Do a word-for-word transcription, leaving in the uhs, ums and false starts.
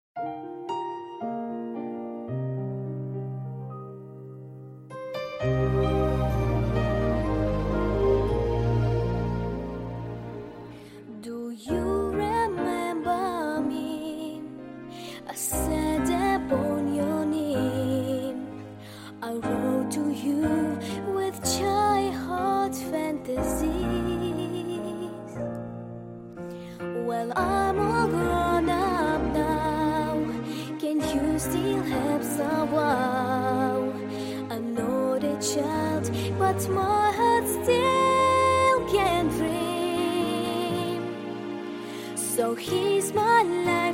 Do you remember me? I said upon your name. I wrote to you with childhood fantasies. Well, I'm all grown up now. Can you still have some wow? I'm not a child, but my heart still can dream. So here's my life.